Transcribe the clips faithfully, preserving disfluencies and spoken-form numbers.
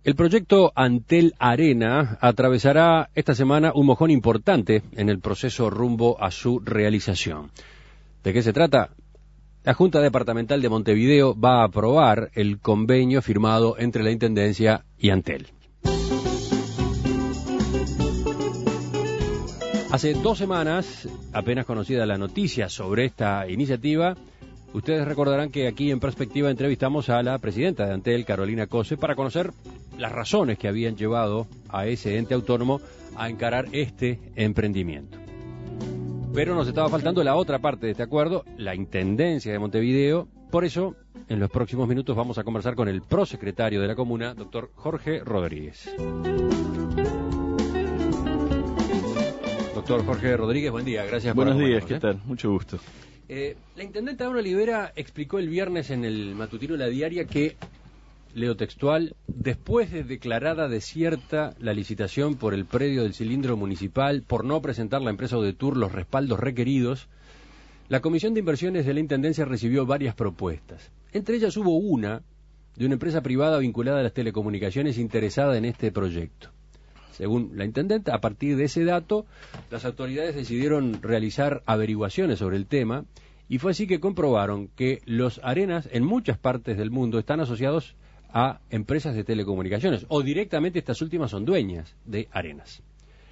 El proyecto Antel Arena atravesará esta semana un mojón importante en el proceso rumbo a su realización. ¿De qué se trata? La Junta Departamental de Montevideo va a aprobar el convenio firmado entre la Intendencia y Antel. Hace dos semanas, apenas conocida la noticia sobre esta iniciativa, ustedes recordarán que aquí en Perspectiva entrevistamos a la presidenta de Antel, Carolina Cose, para conocer las razones que habían llevado a ese ente autónomo a encarar este emprendimiento. Pero nos estaba faltando la otra parte de este acuerdo, la Intendencia de Montevideo. Por eso, en los próximos minutos vamos a conversar con el prosecretario de la comuna, doctor Jorge Rodríguez. Doctor Jorge Rodríguez, buen día, gracias por acompañarnos. Buenos días, ¿qué ¿eh? tal? Mucho gusto. Eh, la intendenta Ana Olivera explicó el viernes en el matutino La Diaria que, leo textual, después de declarada desierta la licitación por el predio del cilindro municipal por no presentar la empresa Odetour los respaldos requeridos, la Comisión de Inversiones de la Intendencia recibió varias propuestas. Entre ellas hubo una de una empresa privada vinculada a las telecomunicaciones interesada en este proyecto. Según la intendenta, a partir de ese dato, las autoridades decidieron realizar averiguaciones sobre el tema y fue así que comprobaron que los Arenas en muchas partes del mundo están asociados a empresas de telecomunicaciones o directamente estas últimas son dueñas de Arenas.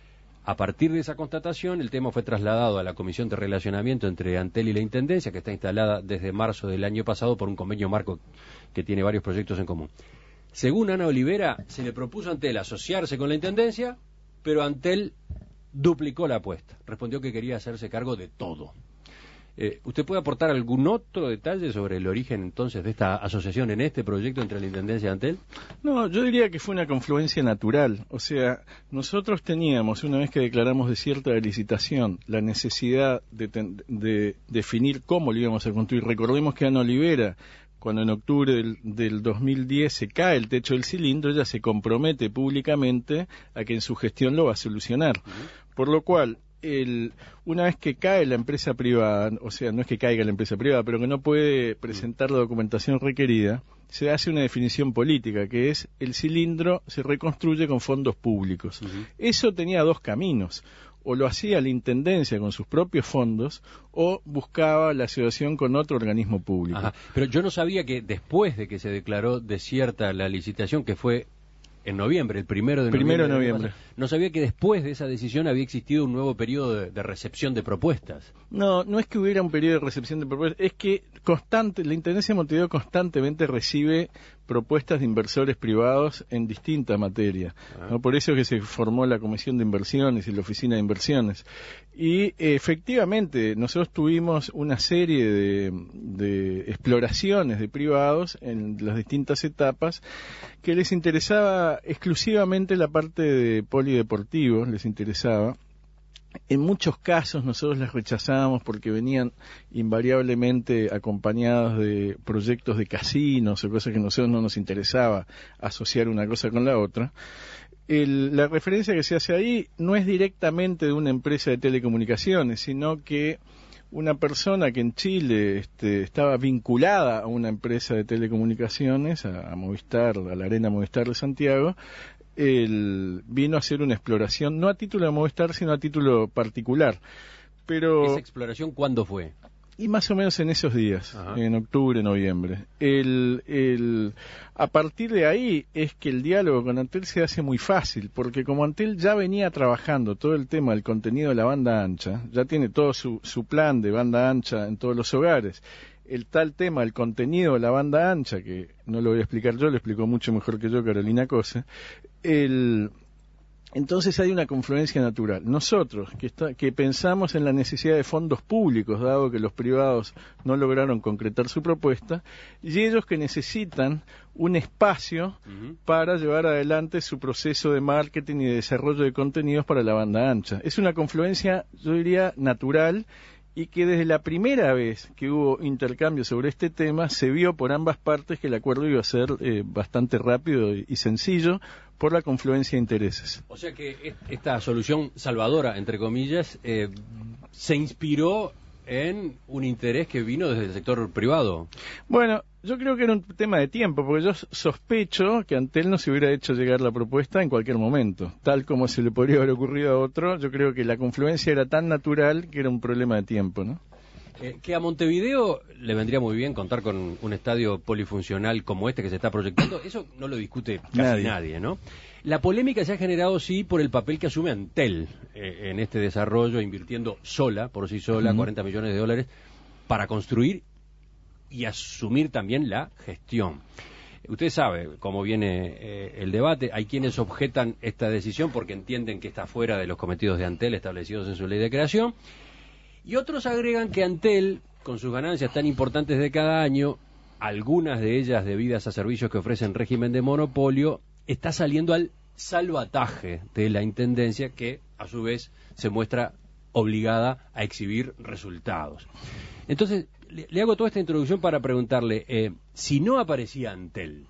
A partir de esa constatación, el tema fue trasladado a la Comisión de Relacionamiento entre Antel y la Intendencia, que está instalada desde marzo del año pasado por un convenio marco que tiene varios proyectos en común. Según Ana Olivera, se le propuso a Antel asociarse con la Intendencia, pero Antel duplicó la apuesta. Respondió que quería hacerse cargo de todo. Eh, ¿Usted puede aportar algún otro detalle sobre el origen entonces de esta asociación en este proyecto entre la Intendencia y Antel? No, yo diría que fue una confluencia natural. O sea, nosotros teníamos, una vez que declaramos desierta la licitación, la necesidad de, ten, de definir cómo lo íbamos a construir. Recordemos que Ana Olivera, cuando en octubre del, del dos mil diez se cae el techo del cilindro, ella se compromete públicamente a que en su gestión lo va a solucionar. Uh-huh. Por lo cual, el, una vez que cae la empresa privada, o sea, no es que caiga la empresa privada, pero que no puede presentar la documentación requerida, se hace una definición política, que es el cilindro se reconstruye con fondos públicos. Uh-huh. Eso tenía dos caminos. O lo hacía la Intendencia con sus propios fondos, o buscaba la asociación con otro organismo público. Ajá. Pero yo no sabía que después de que se declaró desierta la licitación, que fue en noviembre, el primero de primero noviembre, de noviembre. No sabía que después de esa decisión había existido un nuevo periodo de, de recepción de propuestas. No, no es que hubiera un periodo de recepción de propuestas, es que constante, la Intendencia de Montevideo constantemente recibe propuestas de inversores privados en distintas materias. Ah. ¿no? Por eso es que se formó la Comisión de Inversiones y la Oficina de Inversiones. Y eh, efectivamente, nosotros tuvimos una serie de, de exploraciones de privados en las distintas etapas que les interesaba exclusivamente la parte de polideportivo, les interesaba. En muchos casos nosotros las rechazábamos porque venían invariablemente acompañados de proyectos de casinos o cosas que a nosotros no nos interesaba asociar una cosa con la otra. El, la referencia que se hace ahí no es directamente de una empresa de telecomunicaciones, sino que una persona que en Chile este, estaba vinculada a una empresa de telecomunicaciones, a, a Movistar, a la Arena Movistar de Santiago, él vino a hacer una exploración, no a título de Movistar, sino a título particular. Pero ¿esa exploración cuándo fue? Y más o menos en esos días, Ajá. en octubre, noviembre. El, el, a partir de ahí es que el diálogo con Antel se hace muy fácil, porque como Antel ya venía trabajando todo el tema del contenido de la banda ancha, ya tiene todo su, su plan de banda ancha en todos los hogares, el tal tema, el contenido de la banda ancha, que no lo voy a explicar yo, lo explicó mucho mejor que yo Carolina Cose, el... Entonces hay una confluencia natural. Nosotros, que, está, que pensamos en la necesidad de fondos públicos, dado que los privados no lograron concretar su propuesta, y ellos que necesitan un espacio uh-huh. para llevar adelante su proceso de marketing y de desarrollo de contenidos para la banda ancha. Es una confluencia, yo diría, natural, y que desde la primera vez que hubo intercambio sobre este tema se vio por ambas partes que el acuerdo iba a ser eh, bastante rápido y sencillo por la confluencia de intereses. O sea que esta solución salvadora, entre comillas, eh, se inspiró en un interés que vino desde el sector privado. Bueno, Yo creo que era un tema de tiempo, porque yo sospecho que Antel no se hubiera hecho llegar la propuesta en cualquier momento, tal como se le podría haber ocurrido a otro. Yo creo que la confluencia era tan natural que era un problema de tiempo, ¿no? Eh, que a Montevideo le vendría muy bien contar con un estadio polifuncional como este que se está proyectando, eso no lo discute casi nadie, nadie ¿no? La polémica se ha generado, sí, por el papel que asume Antel eh, en este desarrollo, invirtiendo sola, por sí sola, uh-huh. cuarenta millones de dólares para construir y asumir también la gestión. Usted sabe cómo viene eh, el debate. Hay quienes objetan esta decisión porque entienden que está fuera de los cometidos de Antel establecidos en su ley de creación. Y otros agregan que Antel, con sus ganancias tan importantes de cada año, algunas de ellas debidas a servicios que ofrecen régimen de monopolio, está saliendo al salvataje de la Intendencia, que a su vez se muestra obligada a exhibir resultados. Entonces, le, le hago toda esta introducción para preguntarle, eh, si no aparecía Antel,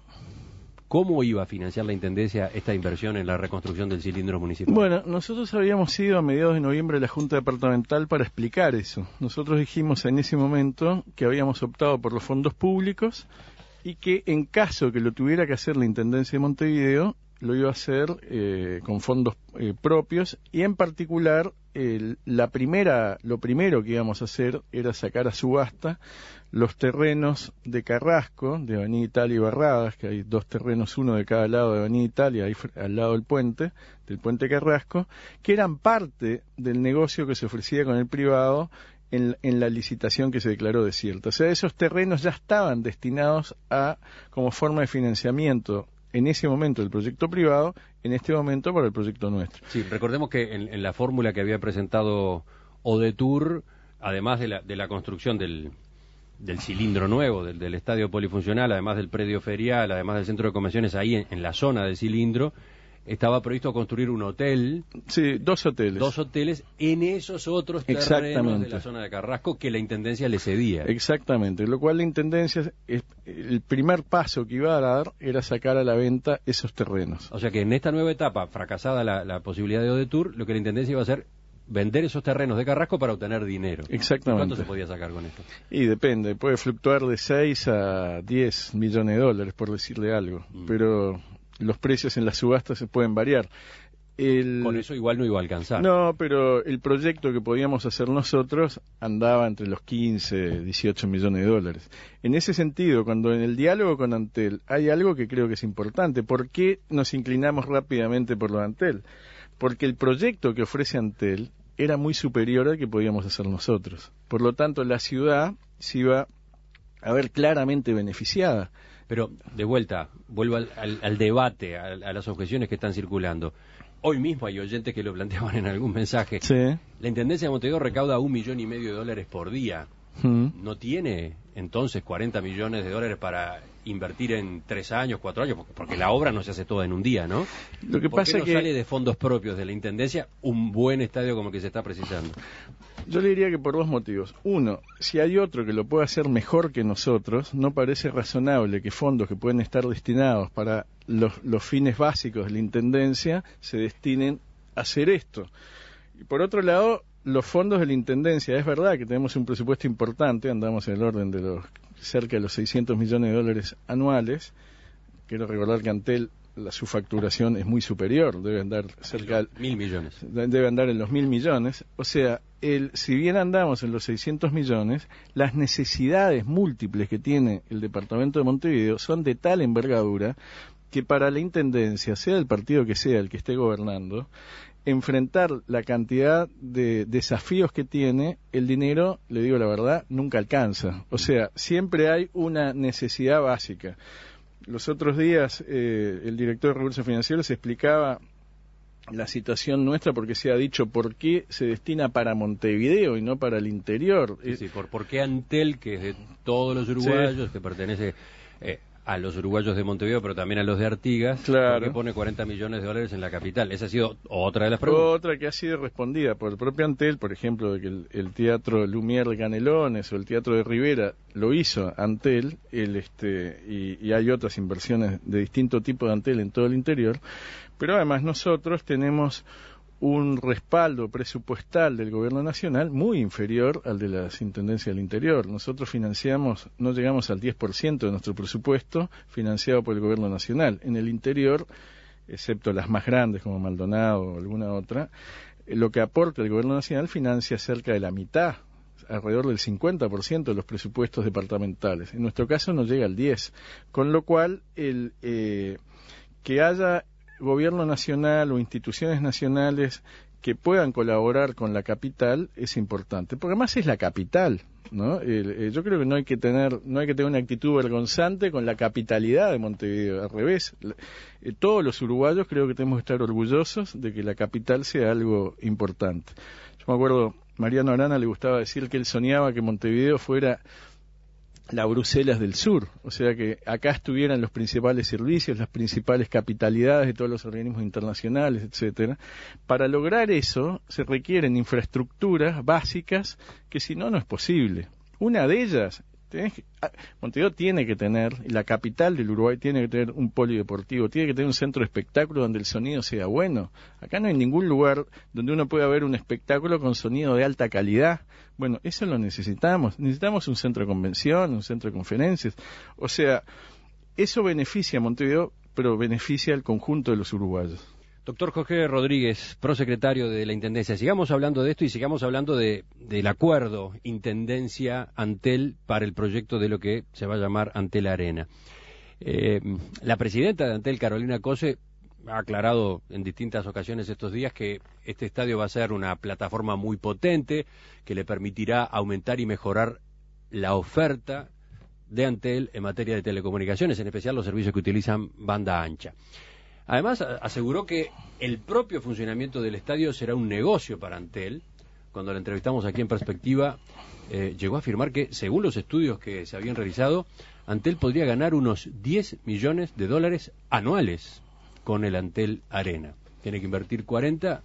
¿cómo iba a financiar la Intendencia esta inversión en la reconstrucción del cilindro municipal? Bueno, nosotros habíamos ido a mediados de noviembre a la Junta Departamental para explicar eso. Nosotros dijimos en ese momento que habíamos optado por los fondos públicos y que en caso que lo tuviera que hacer la Intendencia de Montevideo, lo iba a hacer eh, con fondos eh, propios y en particular el, la primera, lo primero que íbamos a hacer era sacar a subasta los terrenos de Carrasco, de Avenida Italia y Barradas, que hay dos terrenos, uno de cada lado de Avenida Italia, ahí al lado del puente, del puente Carrasco, que eran parte del negocio que se ofrecía con el privado en, en la licitación que se declaró desierta. O sea, esos terrenos ya estaban destinados a, como forma de financiamiento en ese momento el proyecto privado, en este momento para el proyecto nuestro. Sí, recordemos que en, en la fórmula que había presentado Odetour, además de la, de la construcción del, del cilindro nuevo, del, del estadio polifuncional, además del predio ferial, además del centro de convenciones, ahí en, en la zona del cilindro, estaba previsto construir un hotel. Sí, dos hoteles. Dos hoteles en esos otros terrenos de la zona de Carrasco que la Intendencia le cedía. Exactamente, lo cual la Intendencia, el primer paso que iba a dar era sacar a la venta esos terrenos. O sea que en esta nueva etapa, fracasada la, la posibilidad de Odetour, lo que la Intendencia iba a hacer, vender esos terrenos de Carrasco para obtener dinero. Exactamente. ¿Cuánto se podía sacar con esto? Y depende, puede fluctuar de seis a diez millones de dólares, por decirle algo, mm. pero los precios en las subastas se pueden variar. El... Con eso igual no iba a alcanzar. No, pero el proyecto que podíamos hacer nosotros andaba entre los quince, dieciocho millones de dólares. En ese sentido, cuando en el diálogo con Antel hay algo que creo que es importante, ¿por qué nos inclinamos rápidamente por lo de Antel? Porque el proyecto que ofrece Antel era muy superior al que podíamos hacer nosotros. Por lo tanto, la ciudad se iba a ver claramente beneficiada. Pero, de vuelta, vuelvo al, al, al debate, a, a las objeciones que están circulando. Hoy mismo hay oyentes que lo planteaban en algún mensaje. Sí. La Intendencia de Montevideo recauda un millón y medio de dólares por día. Mm. ¿No tiene, entonces, cuarenta millones de dólares para invertir en tres años, cuatro años? Porque la obra no se hace toda en un día, ¿no? Lo que ¿Por pasa qué no que sale de fondos propios de la Intendencia un buen estadio como el que se está precisando? Yo le diría que por dos motivos. Uno, si hay otro que lo puede hacer mejor que nosotros, no parece razonable que fondos que pueden estar destinados para los, los fines básicos de la Intendencia se destinen a hacer esto. Y por otro lado, los fondos de la Intendencia, es verdad que tenemos un presupuesto importante, andamos en el orden de los cerca de los seiscientos millones de dólares anuales. Quiero recordar que Antel, la, su facturación es muy superior, debe andar cerca de mil millones. Debe andar en los mil millones. O sea, el, si bien andamos en los seiscientos millones, las necesidades múltiples que tiene el departamento de Montevideo son de tal envergadura que para la Intendencia, sea el partido que sea el que esté gobernando, enfrentar la cantidad de desafíos que tiene, el dinero, le digo la verdad, nunca alcanza. O sea, siempre hay una necesidad básica. Los otros días eh, el director de Recursos Financieros explicaba la situación nuestra porque se ha dicho por qué se destina para Montevideo y no para el interior. Sí, sí, por, por qué Antel, que es de todos los uruguayos, sí, que pertenece eh, a los uruguayos de Montevideo, pero también a los de Artigas, claro, que pone cuarenta millones de dólares en la capital. Esa ha sido otra de las preguntas. Otra que ha sido respondida por el propio Antel, por ejemplo, de que el, el Teatro Lumière de Canelones o el Teatro de Rivera lo hizo Antel, el, este, y, y hay otras inversiones de distinto tipo de Antel en todo el interior. Pero además nosotros tenemos un respaldo presupuestal del gobierno nacional muy inferior al de las intendencias del interior. Nosotros financiamos, no llegamos al diez por ciento de nuestro presupuesto financiado por el gobierno nacional. En el interior, excepto las más grandes como Maldonado o alguna otra, lo que aporta el gobierno nacional financia cerca de la mitad, alrededor del cincuenta por ciento de los presupuestos departamentales. En nuestro caso no llega al diez por ciento, con lo cual el eh, que haya gobierno nacional o instituciones nacionales que puedan colaborar con la capital es importante, porque además es la capital, ¿no? El, eh, yo creo que no hay que tener no hay que tener una actitud vergonzante con la capitalidad de Montevideo, al revés. Eh, todos los uruguayos creo que tenemos que estar orgullosos de que la capital sea algo importante. Yo me acuerdo, Mariano Arana le gustaba decir que él soñaba que Montevideo fuera la Bruselas del Sur, o sea que acá estuvieran los principales servicios, las principales capitalidades de todos los organismos internacionales, etcétera. Para lograr eso se requieren infraestructuras básicas que si no, no es posible. Una de ellas, tenés que, Montevideo tiene que tener, la capital del Uruguay tiene que tener un polideportivo, tiene que tener un centro de espectáculo donde el sonido sea bueno. Acá no hay ningún lugar donde uno pueda ver un espectáculo con sonido de alta calidad. Bueno, eso lo necesitamos. Necesitamos un centro de convención, un centro de conferencias. O sea, eso beneficia a Montevideo, pero beneficia al conjunto de los uruguayos. Doctor Jorge Rodríguez, prosecretario de la Intendencia, sigamos hablando de esto y sigamos hablando de, del acuerdo Intendencia-Antel para el proyecto de lo que se va a llamar Antel Arena. Eh, la presidenta de Antel, Carolina Cose, ha aclarado en distintas ocasiones estos días que este estadio va a ser una plataforma muy potente que le permitirá aumentar y mejorar la oferta de Antel en materia de telecomunicaciones, en especial los servicios que utilizan banda ancha. Además, aseguró que el propio funcionamiento del estadio será un negocio para Antel. Cuando la entrevistamos aquí en Perspectiva, eh, llegó a afirmar que, según los estudios que se habían realizado, Antel podría ganar unos diez millones de dólares anuales con el Antel Arena. Tiene que invertir cuarenta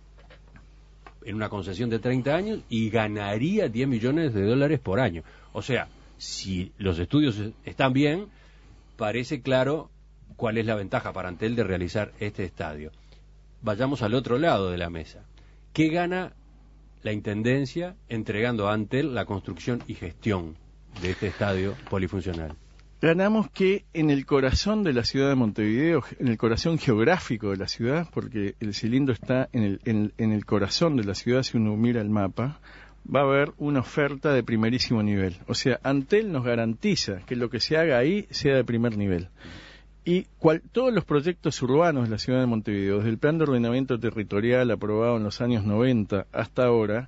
en una concesión de treinta años y ganaría diez millones de dólares por año. O sea, si los estudios están bien, parece claro cuál es la ventaja para Antel de realizar este estadio. Vayamos al otro lado de la mesa. ¿Qué gana la Intendencia entregando a Antel la construcción y gestión de este estadio polifuncional? Ganamos que en el corazón de la ciudad de Montevideo, en el corazón geográfico de la ciudad, porque el cilindro está en el, en, en el corazón de la ciudad, si uno mira el mapa, va a haber una oferta de primerísimo nivel. O sea, Antel nos garantiza que lo que se haga ahí sea de primer nivel. Y cual, todos los proyectos urbanos de la ciudad de Montevideo, desde el plan de ordenamiento territorial aprobado en los años noventa hasta ahora,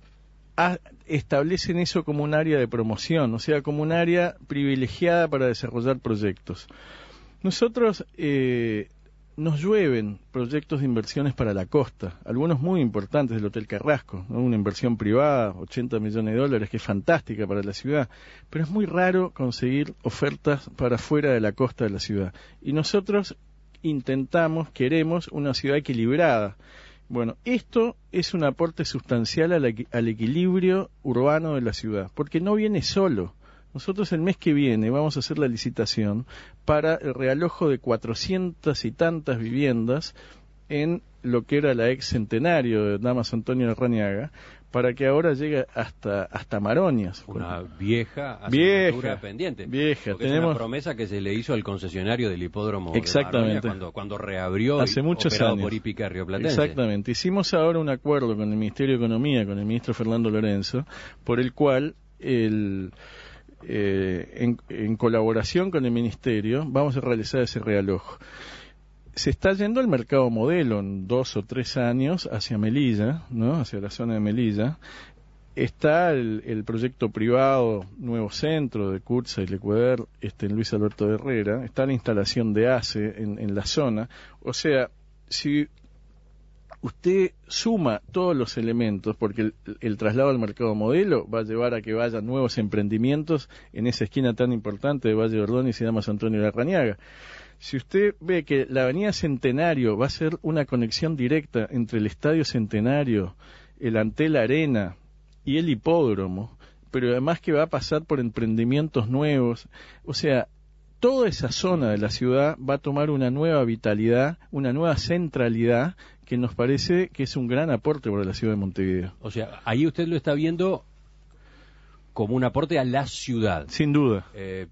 a, establecen eso como un área de promoción, o sea, como un área privilegiada para desarrollar proyectos. Nosotros eh, nos llueven proyectos de inversiones para la costa, algunos muy importantes del Hotel Carrasco, ¿no? Una inversión privada, ochenta millones de dólares, que es fantástica para la ciudad, pero es muy raro conseguir ofertas para fuera de la costa de la ciudad. Y nosotros intentamos, queremos una ciudad equilibrada. Bueno, esto es un aporte sustancial al, al equilibrio urbano de la ciudad, porque no viene solo. Nosotros el mes que viene vamos a hacer la licitación para el realojo de cuatrocientas y tantas viviendas en lo que era la ex Centenario de Damas Antonio Larrañaga, para que ahora llegue hasta hasta Maronias. Una vieja asignatura pendiente. Vieja, porque tenemos es una promesa que se le hizo al concesionario del hipódromo Exactamente. de Maronias cuando, cuando reabrió hace muchos operado años por Hípica Rioplatense. Exactamente. Hicimos ahora un acuerdo con el Ministerio de Economía, con el ministro Fernando Lorenzo, por el cual el Eh, en, en colaboración con el Ministerio, vamos a realizar ese realojo. Se está yendo al mercado modelo en dos o tres años hacia Melilla, ¿no? Hacia la zona de Melilla. Está el, el proyecto privado Nuevo Centro de Cursa y Lecueder, este, en Luis Alberto de Herrera. Está la instalación de ACE en, en la zona. O sea, si usted suma todos los elementos, porque el, el traslado al mercado modelo va a llevar a que vayan nuevos emprendimientos en esa esquina tan importante de Valle de Ordóñez y Damas Antonio de Larrañaga. Si usted ve que la avenida Centenario va a ser una conexión directa entre el Estadio Centenario, el Antel Arena y el hipódromo, pero además que va a pasar por emprendimientos nuevos, o sea, toda esa zona de la ciudad va a tomar una nueva vitalidad, una nueva centralidad que nos parece que es un gran aporte para la ciudad de Montevideo. O sea, ahí usted lo está viendo como un aporte a la ciudad. Sin duda. Eh,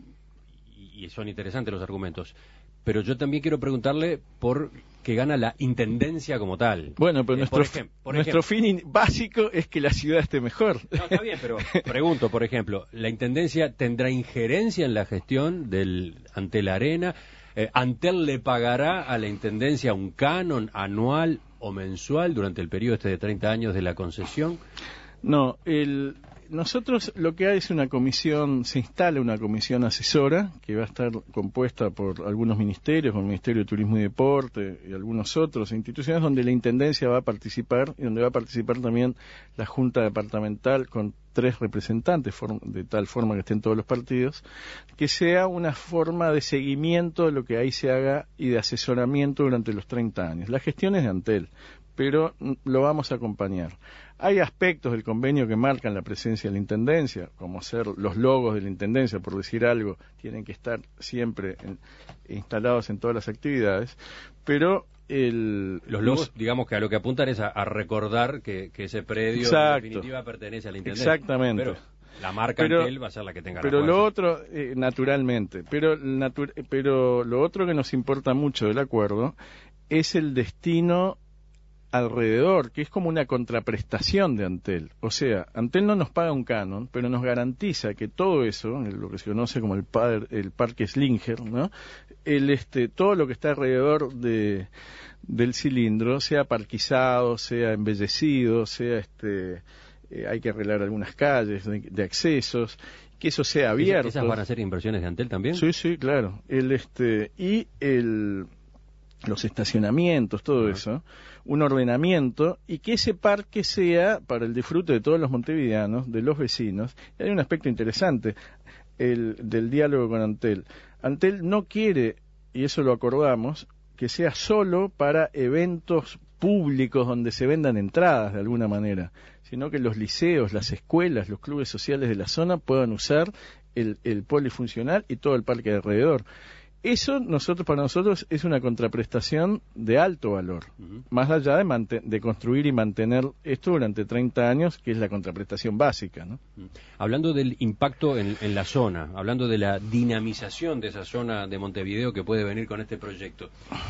y son interesantes los argumentos. Pero yo también quiero preguntarle por qué gana la intendencia como tal. Bueno, pero eh, nuestro, por ejem por nuestro fin básico es que la ciudad esté mejor. No, está bien, pero pregunto, por ejemplo, ¿la intendencia tendrá injerencia en la gestión del Antel Arena? Eh, ¿Antel le pagará a la intendencia un canon anual o mensual durante el periodo este de treinta años de la concesión? No, el... Nosotros lo que hay es una comisión, se instala una comisión asesora que va a estar compuesta por algunos ministerios, como el Ministerio de Turismo y Deporte y algunos otros instituciones, donde la Intendencia va a participar y donde va a participar también la Junta Departamental con tres representantes, de tal forma que estén todos los partidos, que sea una forma de seguimiento de lo que ahí se haga y de asesoramiento durante los treinta años. La gestión es de Antel, pero lo vamos a acompañar. Hay aspectos del convenio que marcan la presencia de la Intendencia, como ser los logos de la Intendencia, por decir algo, tienen que estar siempre en, instalados en todas las actividades, pero el... Los logos, nos... digamos que a lo que apuntan es a, a recordar que, que ese predio Exacto. en definitiva pertenece a la Intendencia. Exactamente. Pero la marca pero, Antel va a ser la que tenga pero la lo otro, eh, naturalmente, pero, natu pero lo otro que nos importa mucho del acuerdo es el destino alrededor, que es como una contraprestación de Antel. O sea, Antel no nos paga un canon, pero nos garantiza que todo eso, lo que se conoce como el, par, el parque Slinger, ¿no? El, este, todo lo que está alrededor de, del cilindro, sea parquizado, sea embellecido, sea, este, eh, hay que arreglar algunas calles de, de accesos, que eso sea abierto. ¿Esas van a ser inversiones de Antel también? Sí, sí, claro. El, este, y el... los estacionamientos, todo eso, un ordenamiento, y que ese parque sea para el disfrute de todos los montevideanos, de los vecinos. Y hay un aspecto interesante el, del diálogo con Antel. Antel no quiere, y eso lo acordamos, que sea solo para eventos públicos donde se vendan entradas de alguna manera, sino que los liceos, las escuelas, los clubes sociales de la zona puedan usar el, el polifuncional y todo el parque de alrededor. Eso nosotros para nosotros es una contraprestación de alto valor, uh-huh. más allá de, de construir y mantener esto durante treinta años, que es la contraprestación básica, ¿no? Uh-huh. Hablando del impacto en, en la zona, hablando de la dinamización de esa zona de Montevideo que puede venir con este proyecto,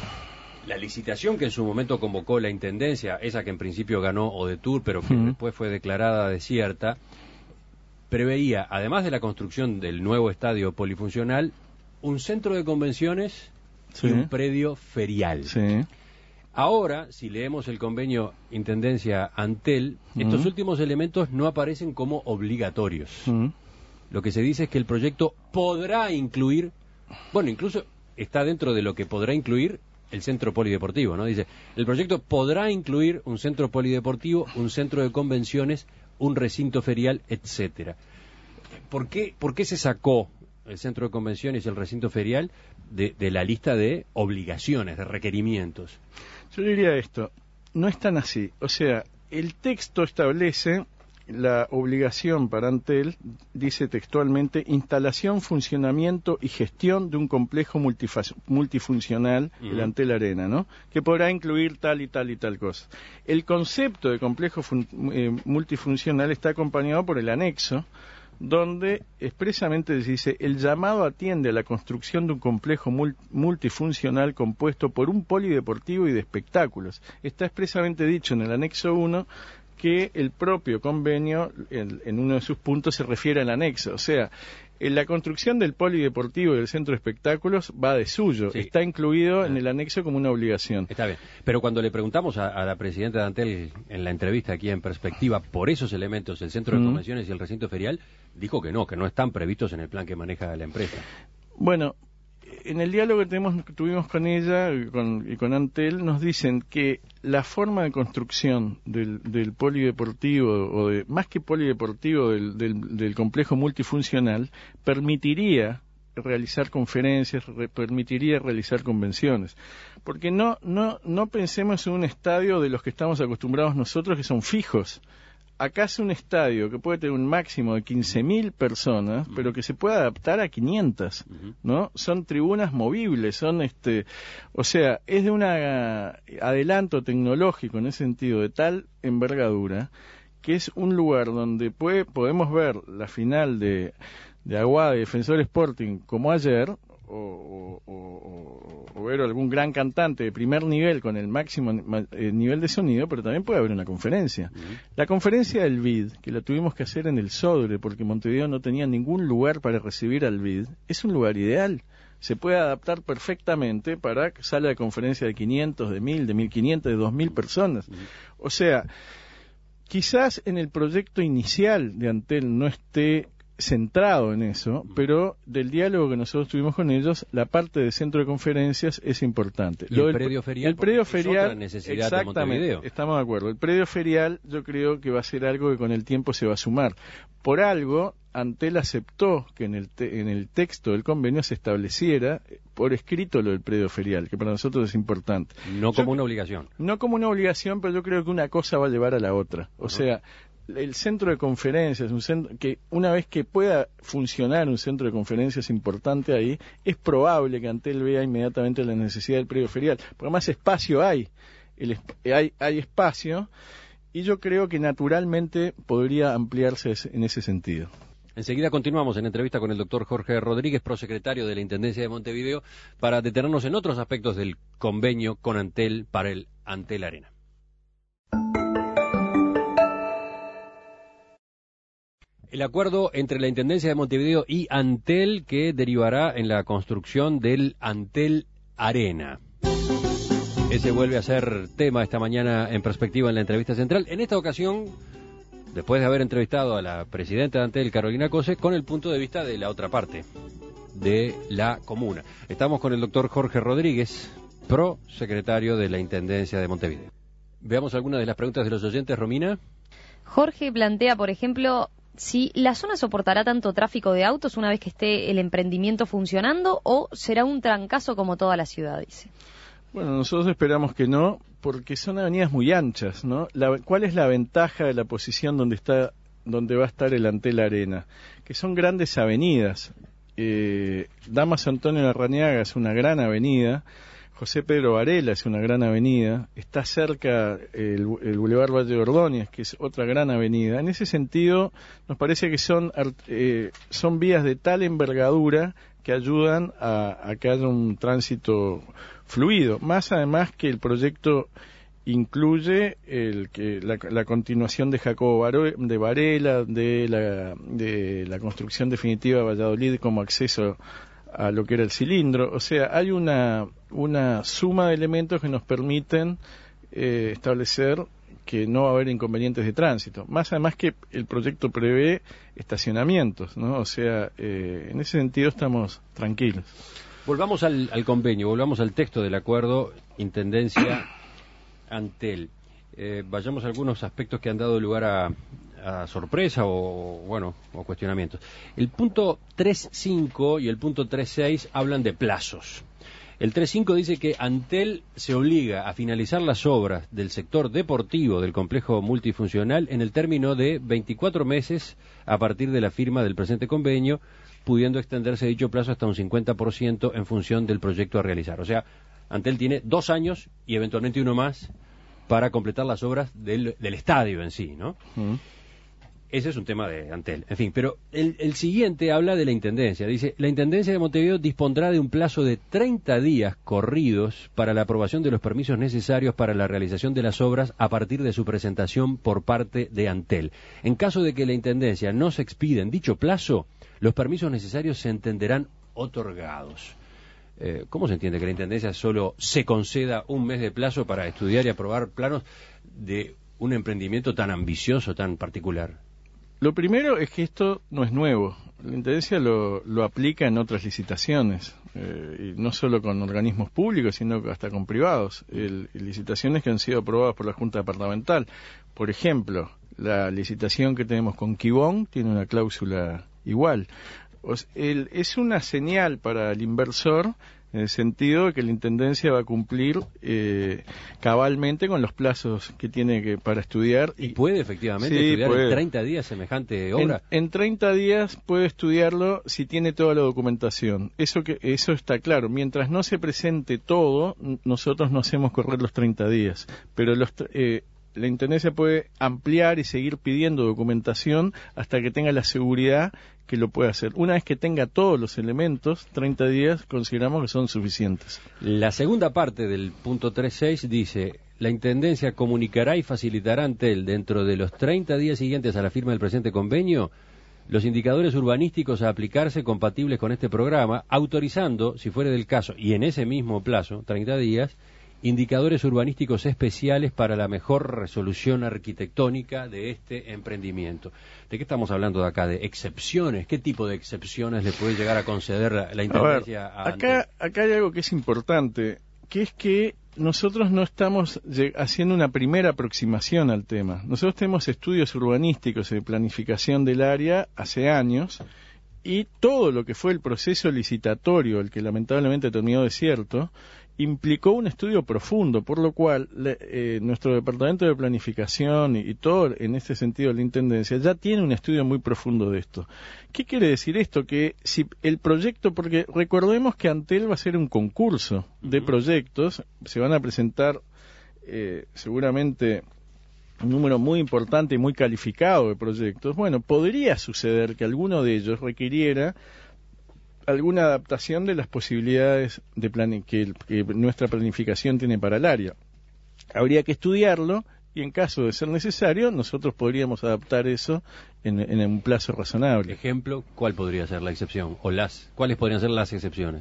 la licitación que en su momento convocó la Intendencia, esa que en principio ganó Odetur, pero que uh-huh. después fue declarada desierta, preveía, además de la construcción del nuevo estadio polifuncional, un centro de convenciones sí. y un predio ferial. Sí. Ahora, si leemos el convenio Intendencia-Antel, uh-huh. estos últimos elementos no aparecen como obligatorios. Uh-huh. Lo que se dice es que el proyecto podrá incluir, bueno, incluso está dentro de lo que podrá incluir el centro polideportivo, ¿no? Dice, el proyecto podrá incluir un centro polideportivo, un centro de convenciones, un recinto ferial, etcétera. ¿Por qué, por qué se sacó el centro de convenciones y el recinto ferial de, de la lista de obligaciones, de requerimientos? Yo diría esto, no es tan así. O sea, el texto establece la obligación para Antel, dice textualmente, instalación, funcionamiento y gestión de un complejo multifuncional, uh-huh. el Antel Arena, ¿no? Que podrá incluir tal y tal y tal cosa. El concepto de complejo eh, multifuncional está acompañado por el anexo, donde expresamente se dice, el llamado atiende a la construcción de un complejo multifuncional compuesto por un polideportivo y de espectáculos. Está expresamente dicho en el anexo uno que el propio convenio, en, en uno de sus puntos, se refiere al anexo. O sea, en la construcción del polideportivo y del centro de espectáculos va de suyo, sí. está incluido ah. en el anexo como una obligación. Está bien, pero cuando le preguntamos a, a la presidenta de Antel en la entrevista aquí en Perspectiva por esos elementos, el centro de mm. convenciones y el recinto ferial, dijo que no, que no están previstos en el plan que maneja la empresa. Bueno, en el diálogo que tenemos, que tuvimos con ella y con, y con Antel, nos dicen que la forma de construcción del, del polideportivo, o de más que polideportivo, del, del, del complejo multifuncional, permitiría realizar conferencias, re, permitiría realizar convenciones. Porque no, no, no pensemos en un estadio de los que estamos acostumbrados nosotros, que son fijos. acá es un estadio que puede tener un máximo de quince mil personas, uh-huh. pero que se puede adaptar a quinientas, uh-huh. ¿no? Son tribunas movibles, son este, o sea, es de un adelanto tecnológico en ese sentido de tal envergadura que es un lugar donde puede, podemos ver la final de, de Aguada y Defensor Sporting como ayer, O, o, o, o ver algún gran cantante de primer nivel con el máximo eh, nivel de sonido, pero también puede haber una conferencia. Uh-huh. La conferencia del V I D, que la tuvimos que hacer en el Sodre, porque Montevideo no tenía ningún lugar para recibir al V I D, es un lugar ideal. Se puede adaptar perfectamente para sala de conferencia de quinientos, de mil, de mil quinientos, de dos mil personas. Uh-huh. O sea, quizás en el proyecto inicial de Antel no esté centrado en eso, pero del diálogo que nosotros tuvimos con ellos, la parte de centro de conferencias es importante. ¿Y el predio ferial? El predio ferial, es otra necesidad de Montevideo. Estamos de acuerdo. El predio ferial yo creo que va a ser algo que con el tiempo se va a sumar. Por algo, Antel aceptó que en el, te, en el texto del convenio se estableciera por escrito lo del predio ferial, que para nosotros es importante. No como yo, una obligación. No como una obligación, pero yo creo que una cosa va a llevar a la otra. O uh-huh. sea, el centro de conferencias, un centro que una vez que pueda funcionar un centro de conferencias importante ahí, es probable que Antel vea inmediatamente la necesidad del predio ferial, porque más espacio hay, el, hay, hay espacio, y yo creo que naturalmente podría ampliarse en ese sentido. Enseguida continuamos en entrevista con el doctor Jorge Rodríguez, prosecretario de la Intendencia de Montevideo, para detenernos en otros aspectos del convenio con Antel para el Antel Arena. El acuerdo entre la Intendencia de Montevideo y Antel que derivará en la construcción del Antel Arena. Ese vuelve a ser tema esta mañana en Perspectiva en la entrevista central. En esta ocasión, después de haber entrevistado a la presidenta de Antel, Carolina Cose, con el punto de vista de la otra parte, de la comuna. Estamos con el doctor Jorge Rodríguez, prosecretario de la Intendencia de Montevideo. Veamos algunas de las preguntas de los oyentes, Romina. Jorge plantea, por ejemplo, si la zona soportará tanto tráfico de autos una vez que esté el emprendimiento funcionando, o será un trancazo como toda la ciudad, dice. Bueno, nosotros esperamos que no, porque son avenidas muy anchas, ¿no? La, ¿Cuál es la ventaja de la posición donde está, donde va a estar el Antel Arena? Que son grandes avenidas. Eh, Damas Antonio Larrañaga es una gran avenida. José Pedro Varela es una gran avenida, está cerca el, el Boulevard Valle de Ordóñez, que es otra gran avenida. En ese sentido, nos parece que son, eh, son vías de tal envergadura que ayudan a, a que haya un tránsito fluido. Más además que el proyecto incluye el que la, la continuación de Jacobo Baro, de Varela, de la, de la construcción definitiva de Valladolid como acceso a lo que era el cilindro. O sea, hay una, una suma de elementos que nos permiten eh, establecer que no va a haber inconvenientes de tránsito. Más además que el proyecto prevé estacionamientos, ¿no? O sea, eh, en ese sentido estamos tranquilos. Volvamos al, al convenio, volvamos al texto del acuerdo Intendencia Antel. Eh, vayamos a algunos aspectos que han dado lugar a, a sorpresa o, bueno, o cuestionamientos. El punto tres punto cinco y el punto tres punto seis hablan de plazos. El tres punto cinco dice que Antel se obliga a finalizar las obras del sector deportivo del complejo multifuncional en el término de veinticuatro meses a partir de la firma del presente convenio, pudiendo extenderse dicho plazo hasta un cincuenta por ciento en función del proyecto a realizar. O sea, Antel tiene dos años y eventualmente uno más para completar las obras del, del estadio en sí, ¿no? Uh-huh. Ese es un tema de Antel. En fin, pero el, el siguiente habla de la Intendencia. Dice, la Intendencia de Montevideo dispondrá de un plazo de treinta días corridos para la aprobación de los permisos necesarios para la realización de las obras a partir de su presentación por parte de Antel. En caso de que la Intendencia no se expida en dicho plazo, los permisos necesarios se entenderán otorgados. Eh, ¿Cómo se entiende que la Intendencia solo se conceda un mes de plazo para estudiar y aprobar planos de un emprendimiento tan ambicioso, tan particular? Lo primero es que esto no es nuevo. La Intendencia lo, lo aplica en otras licitaciones, eh, y no solo con organismos públicos, sino hasta con privados. El, licitaciones que han sido aprobadas por la Junta Departamental. Por ejemplo, la licitación que tenemos con Quibón tiene una cláusula igual. El, es una señal para el inversor en el sentido de que la Intendencia va a cumplir eh, cabalmente con los plazos que tiene que para estudiar. ¿Y puede efectivamente sí, estudiar puede. en treinta días semejante obra? En, en treinta días puede estudiarlo si tiene toda la documentación. Eso que eso está claro. Mientras no se presente todo, nosotros no hacemos correr los treinta días. Pero los eh, la Intendencia puede ampliar y seguir pidiendo documentación hasta que tenga la seguridad que lo puede hacer. Una vez que tenga todos los elementos, treinta días consideramos que son suficientes. La segunda parte del punto tres punto seis dice: la Intendencia comunicará y facilitará ante él, dentro de los treinta días siguientes a la firma del presente convenio, los indicadores urbanísticos a aplicarse compatibles con este programa, autorizando, si fuere del caso, y en ese mismo plazo, treinta días, indicadores urbanísticos especiales para la mejor resolución arquitectónica de este emprendimiento. ¿De qué estamos hablando de acá? ¿De excepciones? ¿Qué tipo de excepciones le puede llegar a conceder la, la Intendencia? A ver, acá, acá hay algo que es importante, que es que nosotros no estamos haciendo una primera aproximación al tema. Nosotros tenemos estudios urbanísticos de planificación del área hace años, y todo lo que fue el proceso licitatorio, el que lamentablemente terminó desierto, implicó un estudio profundo, por lo cual le, eh, nuestro departamento de planificación y, y todo en este sentido la Intendencia ya tiene un estudio muy profundo de esto. ¿Qué quiere decir esto? Que si el proyecto, porque recordemos que Antel va a ser un concurso de proyectos, se van a presentar eh, seguramente un número muy importante y muy calificado de proyectos. Bueno, podría suceder que alguno de ellos requiriera alguna adaptación de las posibilidades de plan que, que nuestra planificación tiene para el área. Habría que estudiarlo y en caso de ser necesario nosotros podríamos adaptar eso en, en un plazo razonable. Ejemplo, ¿cuál podría ser la excepción? O las, ¿cuáles podrían ser las excepciones?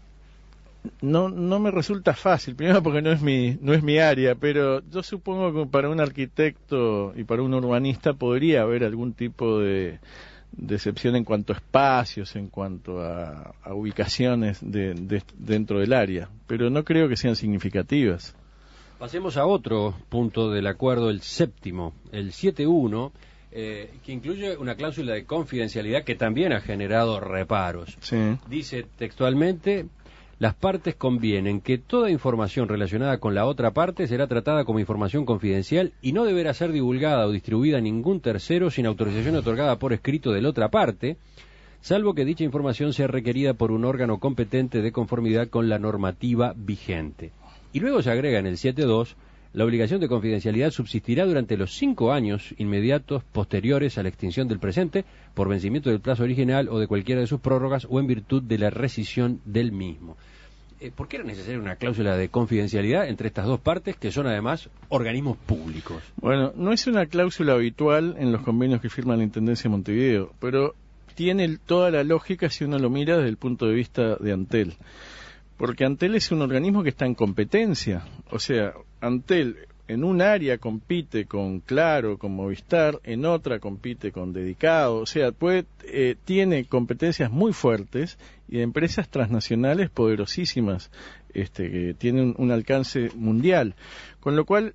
No, no me resulta fácil, primero porque no es mi, no es mi área, pero yo supongo que para un arquitecto y para un urbanista podría haber algún tipo de de excepción en cuanto a espacios, en cuanto a, a ubicaciones de, de, dentro del área, pero no creo que sean significativas. Pasemos a otro punto del acuerdo, el séptimo, el siete punto uno, eh, que incluye una cláusula de confidencialidad que también ha generado reparos. Sí. Dice textualmente: las partes convienen que toda información relacionada con la otra parte será tratada como información confidencial y no deberá ser divulgada o distribuida a ningún tercero sin autorización otorgada por escrito de la otra parte, salvo que dicha información sea requerida por un órgano competente de conformidad con la normativa vigente. Y luego se agrega en el siete punto dos: la obligación de confidencialidad subsistirá durante los cinco años inmediatos posteriores a la extinción del presente por vencimiento del plazo original o de cualquiera de sus prórrogas o en virtud de la rescisión del mismo. Eh, ¿Por qué era necesaria una cláusula de confidencialidad entre estas dos partes, que son además organismos públicos? Bueno, no es una cláusula habitual en los convenios que firma la Intendencia de Montevideo, pero tiene toda la lógica si uno lo mira desde el punto de vista de Antel. Porque Antel es un organismo que está en competencia. O sea, Antel en un área compite con Claro, con Movistar, en otra compite con Dedicado. O sea, puede, eh, tiene competencias muy fuertes y de empresas transnacionales poderosísimas, este, que tienen un alcance mundial. Con lo cual,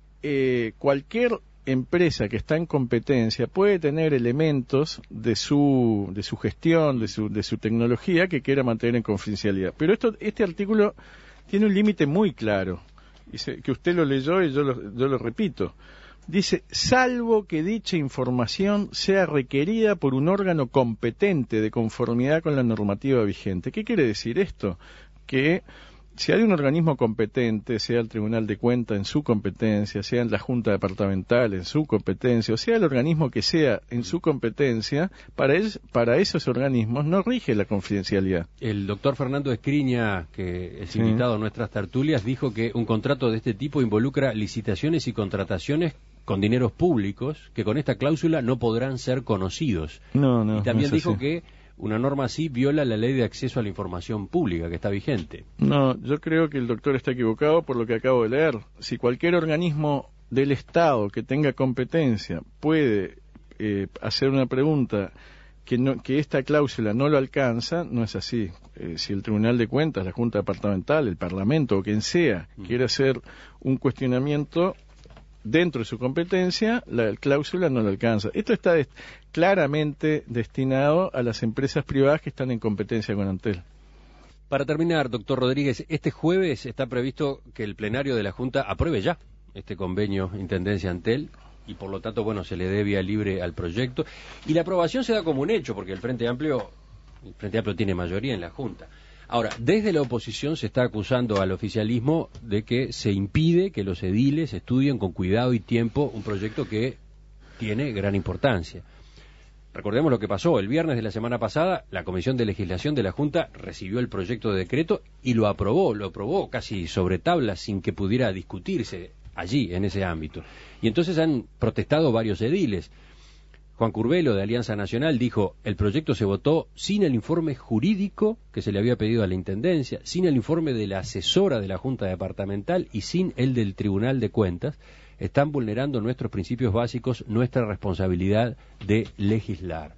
eh, cualquier empresa que está en competencia puede tener elementos de su de su gestión, de su de su tecnología que quiera mantener en confidencialidad. Pero esto este artículo tiene un límite muy claro, dice, que usted lo leyó y yo lo, yo lo repito. Dice: salvo que dicha información sea requerida por un órgano competente de conformidad con la normativa vigente. ¿Qué quiere decir esto? Que si hay un organismo competente, sea el Tribunal de Cuentas en su competencia, sea en la Junta Departamental en su competencia, o sea el organismo que sea en su competencia, para, el, para esos organismos no rige la confidencialidad. El doctor Fernando Escriña, que es Sí. invitado a nuestras tertulias, dijo que un contrato de este tipo involucra licitaciones y contrataciones con dineros públicos que con esta cláusula no podrán ser conocidos. No, no. Y también no es dijo así. que una norma así viola la ley de acceso a la información pública que está vigente. No, yo creo que el doctor está equivocado por lo que acabo de leer. Si cualquier organismo del Estado que tenga competencia puede eh, hacer una pregunta que, no, que esta cláusula no lo alcanza, no es así. Eh, si el Tribunal de Cuentas, la Junta Departamental, el Parlamento o quien sea Mm. quiere hacer un cuestionamiento dentro de su competencia, la cláusula no lo alcanza. Esto está des- claramente destinado a las empresas privadas que están en competencia con Antel. Para terminar, doctor Rodríguez, este jueves está previsto que el plenario de la Junta apruebe ya este convenio Intendencia-Antel y por lo tanto, bueno, se le dé vía libre al proyecto. Y la aprobación se da como un hecho, porque el Frente Amplio, el Frente Amplio tiene mayoría en la Junta. Ahora, desde la oposición se está acusando al oficialismo de que se impide que los ediles estudien con cuidado y tiempo un proyecto que tiene gran importancia. Recordemos lo que pasó. El viernes de la semana pasada, la Comisión de Legislación de la Junta recibió el proyecto de decreto y lo aprobó, lo aprobó casi sobre tabla sin que pudiera discutirse allí, en ese ámbito. Y entonces han protestado varios ediles. Juan Curbelo, de Alianza Nacional, dijo, el proyecto se votó sin el informe jurídico que se le había pedido a la Intendencia, sin el informe de la asesora de la Junta Departamental y sin el del Tribunal de Cuentas. Están vulnerando nuestros principios básicos, nuestra responsabilidad de legislar.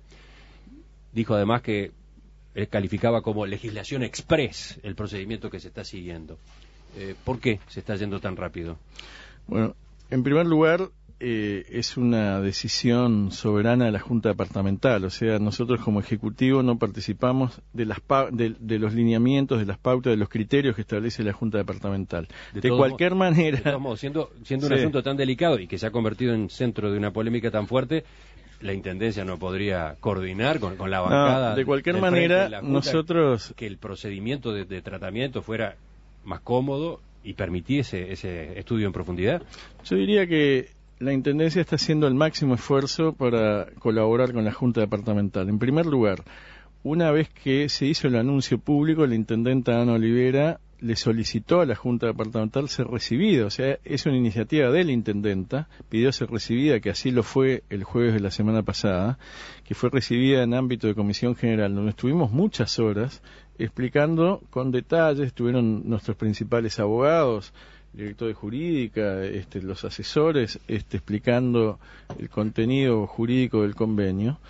Dijo además que él calificaba como legislación express el procedimiento que se está siguiendo. Eh, ¿Por qué se está yendo tan rápido? Bueno, en primer lugar, eh, es una decisión soberana de la Junta Departamental, o sea, nosotros como Ejecutivo no participamos de, las pa de, de los lineamientos, de las pautas, de los criterios que establece la Junta Departamental. De, de cualquier modos, manera... De todos modos, siendo, siendo un sí. asunto tan delicado y que se ha convertido en centro de una polémica tan fuerte, la Intendencia no podría coordinar con, con la bancada... No, de cualquier manera, de Junta, nosotros... Que el procedimiento de, de tratamiento fuera más cómodo y permitiese ese estudio en profundidad. Yo diría que la Intendencia está haciendo el máximo esfuerzo para colaborar con la Junta Departamental. En primer lugar, una vez que se hizo el anuncio público, la Intendenta Ana Olivera le solicitó a la Junta Departamental ser recibida, o sea, es una iniciativa de la Intendenta, pidió ser recibida, que así lo fue el jueves de la semana pasada, que fue recibida en ámbito de Comisión General, donde estuvimos muchas horas explicando con detalles, estuvieron nuestros principales abogados, el director de jurídica, este, los asesores, este, explicando el contenido jurídico del convenio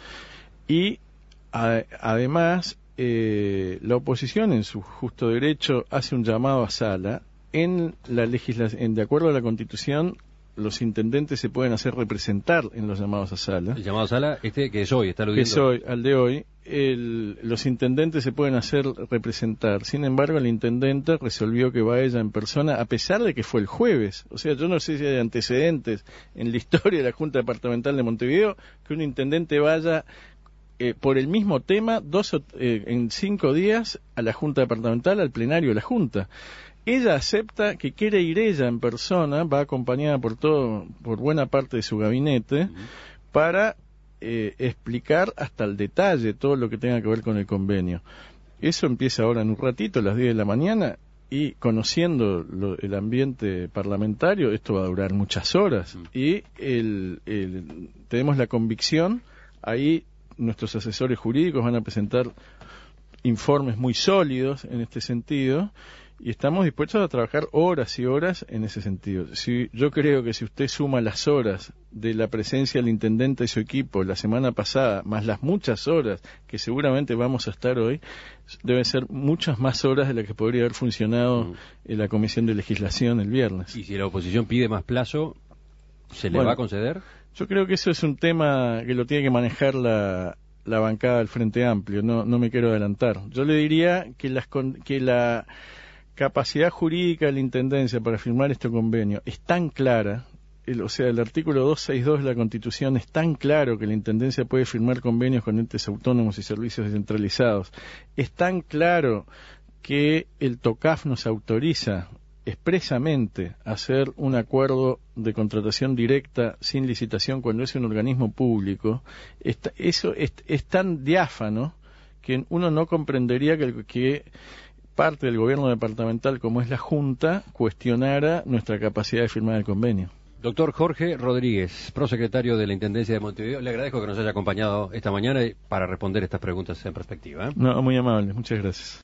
y a, además eh, la oposición en su justo derecho hace un llamado a sala. En la legislación, de acuerdo a la Constitución, los intendentes se pueden hacer representar en los llamados a sala. El llamado a sala, este que es hoy, está aludiendo. Que es hoy, al de hoy. El, los intendentes se pueden hacer representar. Sin embargo, la intendente resolvió que va ella en persona, a pesar de que fue el jueves. O sea, yo no sé si hay antecedentes en la historia de la Junta Departamental de Montevideo que un intendente vaya eh, por el mismo tema dos eh, en cinco días a la Junta Departamental, al plenario de la Junta. Ella acepta que quiere ir ella en persona, va acompañada por todo, por buena parte de su gabinete, uh-huh. para eh, explicar hasta el detalle todo lo que tenga que ver con el convenio. Eso empieza ahora en un ratito, a las diez de la mañana, y conociendo lo, el ambiente parlamentario, esto va a durar muchas horas. Uh-huh. Y el, el, tenemos la convicción, ahí nuestros asesores jurídicos van a presentar informes muy sólidos en este sentido, y estamos dispuestos a trabajar horas y horas en ese sentido. Si, yo creo que si usted suma las horas de la presencia del intendente y su equipo la semana pasada, más las muchas horas que seguramente vamos a estar hoy, deben ser muchas más horas de las que podría haber funcionado mm. en la Comisión de Legislación el viernes. ¿Y si la oposición pide más plazo, se le bueno, va a conceder? Yo creo que eso es un tema que lo tiene que manejar la, la bancada del Frente Amplio, no, no me quiero adelantar. Yo le diría que, las, que la capacidad jurídica de la Intendencia para firmar este convenio es tan clara, el, o sea, el artículo doscientos sesenta y dos de la Constitución es tan claro que la Intendencia puede firmar convenios con entes autónomos y servicios descentralizados, es tan claro que el TOCAF nos autoriza expresamente a hacer un acuerdo de contratación directa sin licitación cuando es un organismo público, está, eso es, es tan diáfano que uno no comprendería que, que parte del gobierno departamental, como es la Junta, cuestionara nuestra capacidad de firmar el convenio. Doctor Jorge Rodríguez, prosecretario de la Intendencia de Montevideo, le agradezco que nos haya acompañado esta mañana para responder estas preguntas en perspectiva. ¿eh? No, muy amable, muchas gracias.